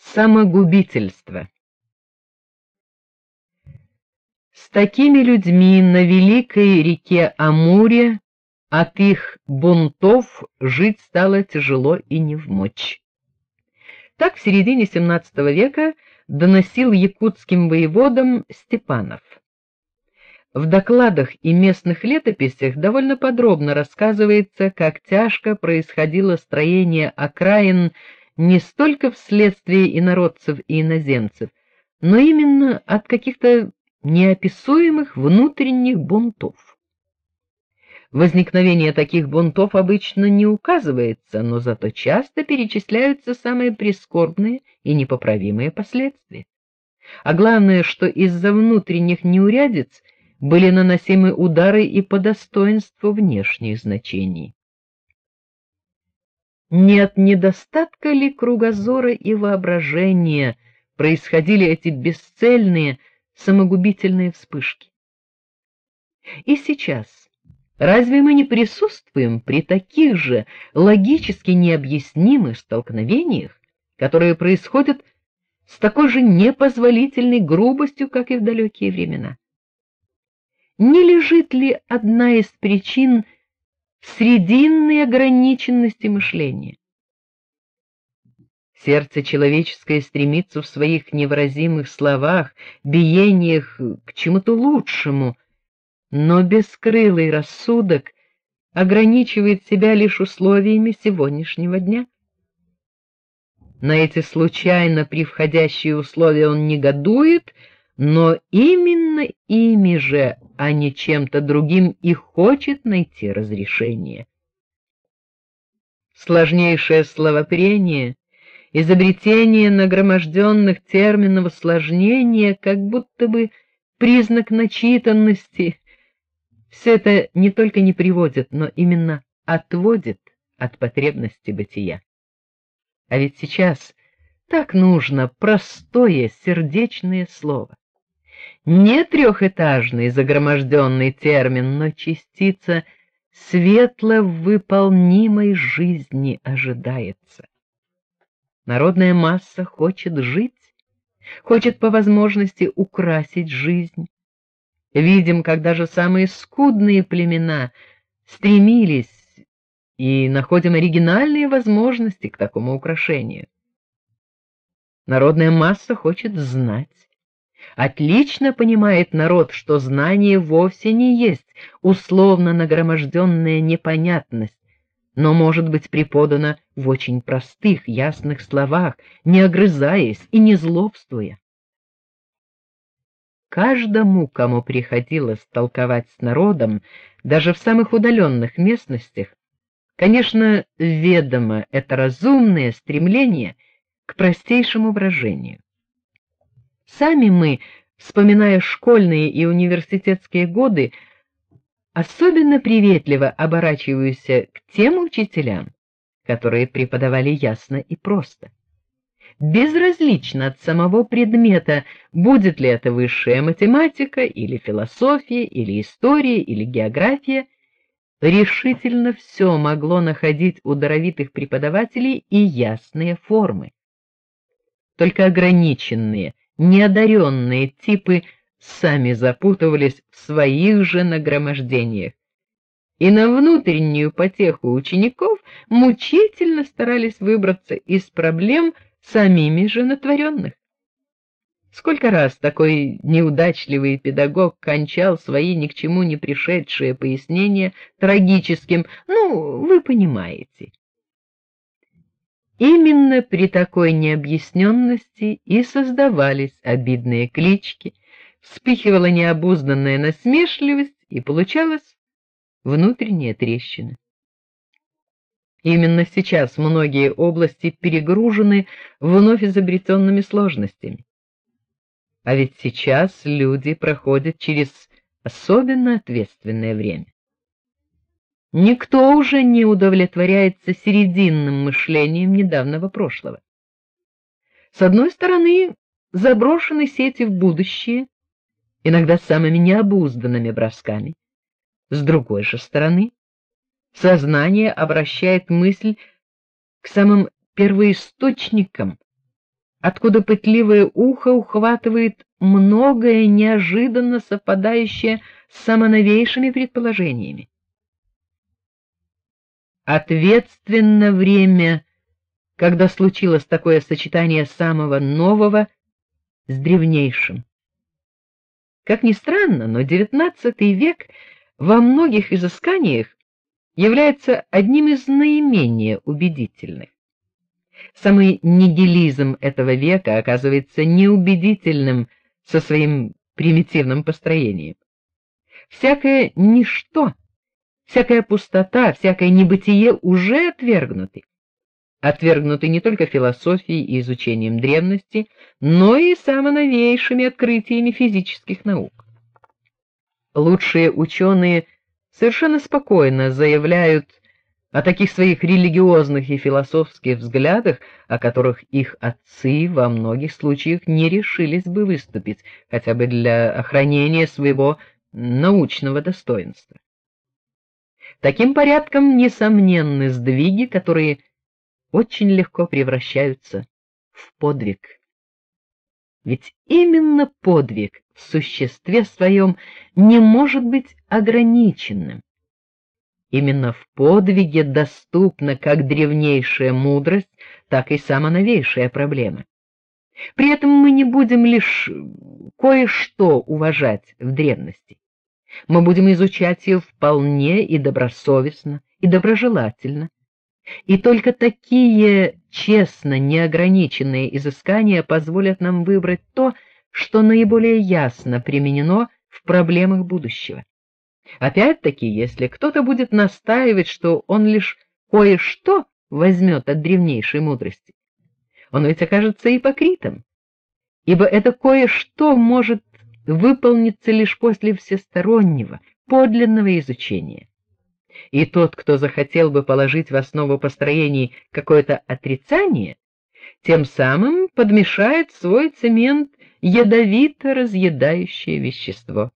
Самогубительство. С такими людьми на великой реке Амуре от их бунтов жить стало тяжело и невмочь. Так в середине XVII века доносил якутским воеводам Степанов. В докладах и местных летописях довольно подробно рассказывается, как тяжко происходило строение окраин не столько вследствие инородцев и иноземцев, но именно от каких-то неописуемых внутренних бунтов. Возникновение таких бунтов обычно не указывается, но зато часто перечисляются самые прискорбные и непоправимые последствия. А главное, что из-за внутренних неурядиц были наносимы удары и по достоинству внешних значений. Не от недостатка ли кругозора и воображения происходили эти бесцельные самогубительные вспышки? И сейчас разве мы не присутствуем при таких же логически необъяснимых столкновениях, которые происходят с такой же непозволительной грубостью, как и в далекие времена? Не лежит ли одна из причин в срединной ограниченности мышления? Сердце человеческое стремится в своих невыразимых словах, биениях к чему-то лучшему, но бескрылый рассудок ограничивает себя лишь условиями сегодняшнего дня. На эти случайно привходящие условия он негодует, но именно ими же, а не чем-то другим, и хочет найти разрешение. Сложнейшее словопрение, изобретение нагроможденных терминов усложнения, как будто бы признак начитанности, все это не только не приводит, но именно отводит от потребности бытия. А ведь сейчас так нужно простое сердечное слово. Не трехэтажный загроможденный термин, но частица светло выполнимой жизни ожидается. Народная масса хочет жить, хочет по возможности украсить жизнь. Видим, как даже самые скудные племена стремились, и находим оригинальные возможности к такому украшению. Народная масса хочет знать. Отлично понимает народ, что знание вовсе не есть условно нагроможденная непонятность, но может быть преподано в очень простых, ясных словах, не огрызаясь и не злобствуя. Каждому, кому приходилось толковать с народом, даже в самых удаленных местностях, конечно, ведомо это разумное стремление к простейшему выражению. Сами мы, вспоминая школьные и университетские годы, особенно приветливо оборачиваемся к тем учителям, которые преподавали ясно и просто. Безразлично от самого предмета, будет ли это высшая математика или философия, или история, или география, решительно все могло находить у даровитых преподавателей и ясные формы. Только ограниченные, неодаренные типы сами запутывались в своих же нагромождениях, и на внутреннюю потеху учеников мучительно старались выбраться из проблем самими же натворенных. Сколько раз такой неудачливый педагог кончал свои ни к чему не пришедшие пояснения трагическим: "Ну, вы понимаете". Именно при такой необъясненности и создавались обидные клички, вспыхивала необузданная насмешливость и получалась внутренняя трещина. Именно сейчас многие области перегружены вновь изобретенными сложностями. А ведь сейчас люди проходят через особенно ответственное время. Никто уже не удовлетворяется серединным мышлением недавнего прошлого. С одной стороны, заброшены сети в будущее, иногда самыми необузданными бросками. С другой же стороны, сознание обращает мысль к самым первоисточникам, откуда пытливое ухо ухватывает многое неожиданно совпадающее с самоновейшими предположениями. Ответственно время, когда случилось такое сочетание самого нового с древнейшим. Как ни странно, но XIX век во многих изысканиях является одним из наименее убедительных. Самый нигилизм этого века оказывается неубедительным со своим примитивным построением. Всякое ничто, всякая пустота, всякое небытие уже отвергнуты. Отвергнуты не только философией и изучением древности, но и самоновейшими открытиями физических наук. Лучшие ученые совершенно спокойно заявляют о таких своих религиозных и философских взглядах, о которых их отцы во многих случаях не решились бы выступить, хотя бы для охранения своего научного достоинства. Таким порядком несомненны сдвиги, которые очень легко превращаются в подвиг. Ведь именно подвиг в существе своем не может быть ограниченным. Именно в подвиге доступна как древнейшая мудрость, так и самоновейшая проблема. При этом мы не будем лишь кое-что уважать в древности. Мы будем изучать ее вполне и добросовестно, и доброжелательно. И только такие честно неограниченные изыскания позволят нам выбрать то, что наиболее ясно применено в проблемах будущего. Опять-таки, если кто-то будет настаивать, что он лишь кое-что возьмет от древнейшей мудрости, он ведь окажется ипокритом, ибо это кое-что может выполниться лишь после всестороннего, подлинного изучения. И тот, кто захотел бы положить в основу построений какое-то отрицание, тем самым подмешает в свой цемент ядовито разъедающее вещество.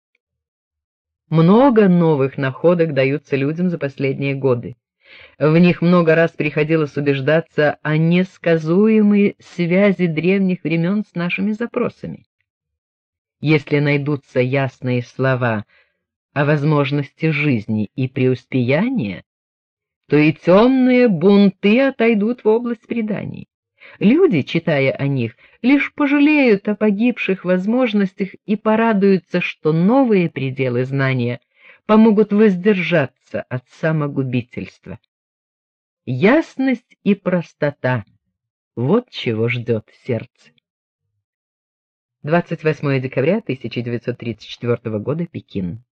Много новых находок даются людям за последние годы. В них много раз приходилось убеждаться о несказуемой связи древних времен с нашими запросами. Если найдутся ясные слова о возможности жизни и преуспеяния, то и темные бунты отойдут в область преданий. Люди, читая о них, лишь пожалеют о погибших возможностях и порадуются, что новые пределы знания помогут воздержаться от самогубительства. Ясность и простота — вот чего ждет сердце. 28 декабря 1934 года, Пекин.